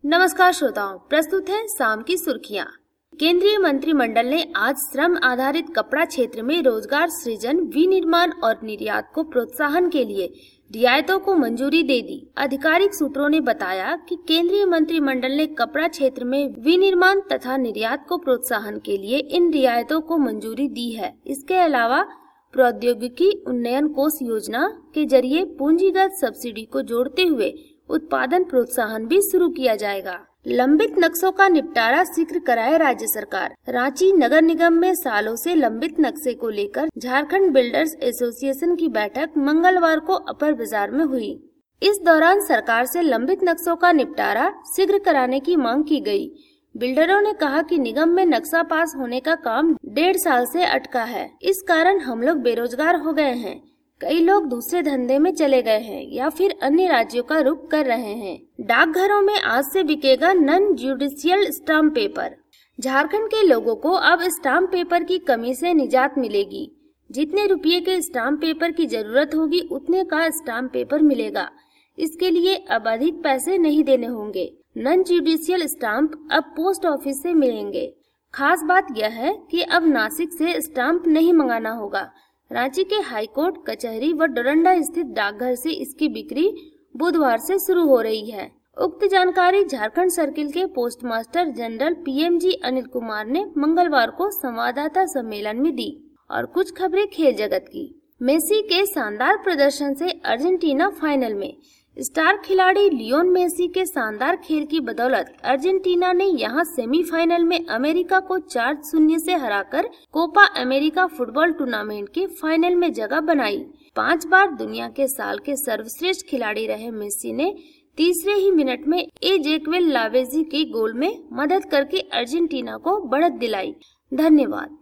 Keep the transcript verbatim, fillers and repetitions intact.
नमस्कार श्रोताओं, प्रस्तुत है शाम की सुर्खियां। केंद्रीय मंत्रिमंडल ने आज श्रम आधारित कपड़ा क्षेत्र में रोजगार सृजन, विनिर्माण और निर्यात को प्रोत्साहन के लिए रियायतों को मंजूरी दे दी। आधिकारिक सूत्रों ने बताया कि केंद्रीय मंत्रिमंडल ने कपड़ा क्षेत्र में विनिर्माण तथा निर्यात को प्रोत्साहन के लिए इन रियायतों को मंजूरी दी है। इसके अलावा प्रौद्योगिकी उन्नयन कोष योजना के जरिए पूंजीगत सब्सिडी को जोड़ते हुए उत्पादन प्रोत्साहन भी शुरू किया जाएगा। लंबित नक्शों का निपटारा शीघ्र कराए राज्य सरकार। रांची नगर निगम में सालों से लंबित नक्शे को लेकर झारखंड बिल्डर्स एसोसिएशन की बैठक मंगलवार को अपर बाजार में हुई। इस दौरान सरकार से लंबित नक्शों का निपटारा शीघ्र कराने की मांग की गई। बिल्डरों ने कहा कि निगम में नक्शा पास होने का काम डेढ़ साल से अटका है। इस कारण हम लोग बेरोजगार हो गए हैं। कई लोग दूसरे धंधे में चले गए हैं या फिर अन्य राज्यों का रुख कर रहे हैं। डाकघरों में आज से बिकेगा non judicial stamp paper. Jharkhand के लोगों को अब स्टाम्प पेपर की कमी से निजात मिलेगी। जितने रुपये के स्टाम्प पेपर की जरूरत होगी उतने का स्टाम्प पेपर मिलेगा। इसके लिए अब अधिक पैसे नहीं देने होंगे। नॉन ज्यूडिशियल स्टाम्प अब पोस्ट ऑफिस से मिलेंगे। खास बात यह है कि अब नासिक से स्टाम्प नहीं मंगाना होगा। रांची के हाईकोर्ट कचहरी व डोरंडा स्थित डाकघर से इसकी बिक्री बुधवार से शुरू हो रही है। उक्त जानकारी झारखंड सर्किल के postmaster general PMG Anil Kumar ने मंगलवार को संवाददाता सम्मेलन में दी। और कुछ खबरें खेल जगत की। मेसी के शानदार प्रदर्शन से अर्जेंटीना फाइनल में। स्टार खिलाड़ी लियोन मेसी के शानदार खेल की बदौलत अर्जेंटीना ने यहां सेमीफाइनल में अमेरिका को चार शून्य से हराकर कोपा अमेरिका फुटबॉल टूर्नामेंट के फाइनल में जगह बनाई। पांच बार दुनिया के साल के सर्वश्रेष्ठ खिलाड़ी रहे मेसी ने तीसरे ही मिनट में एजेक्वेल लावेजी के गोल में मदद करके अर्जेंटीना को बढ़त दिलाई। धन्यवाद।